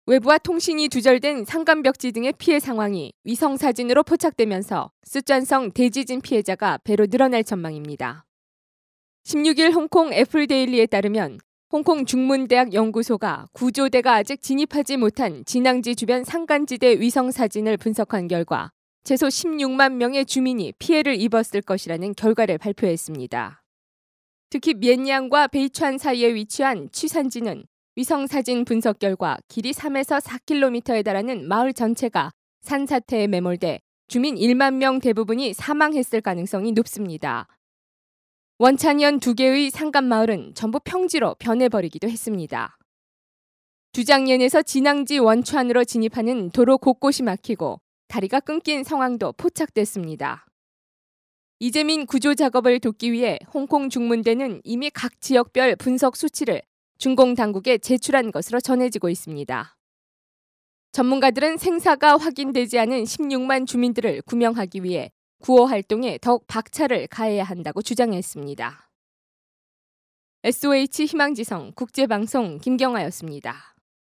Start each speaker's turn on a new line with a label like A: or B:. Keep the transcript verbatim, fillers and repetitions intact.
A: 외부와 통신이 두절된 산간벽지 등의 피해 상황이 위성사진으로 포착되면서 숫잔성 대지진 피해자가 배로 늘어날 전망입니다. 십육 일 홍콩 애플데일리에 따르면 홍콩 중문대학 연구소가 구조대가 아직 진입하지 못한 진앙지 주변 산간지대 위성사진을 분석한 결과 최소 십육만 명의 주민이 피해를 입었을 것이라는 결과를 발표했습니다. 특히 미엔양과 베이촨 사이에 위치한 취산지는 위성사진 분석 결과 길이 삼에서 사 킬로미터에 달하는 마을 전체가 산사태에 매몰돼 주민 일만 명 대부분이 사망했을 가능성이 높습니다. 원찬현 두 개의 산간마을은 전부 평지로 변해버리기도 했습니다. 주장옌에서 진앙지 원천으로 진입하는 도로 곳곳이 막히고 다리가 끊긴 상황도 포착됐습니다. 이재민 구조 작업을 돕기 위해 홍콩 중문대는 이미 각 지역별 분석 수치를 중공 당국에 제출한 것으로 전해지고 있습니다. 전문가들은 생사가 확인되지 않은 십육만 주민들을 구명하기 위해 구호 활동에 더욱 박차를 가해야 한다고 주장했습니다. 에스오에이치 희망지성 국제방송 김경아였습니다.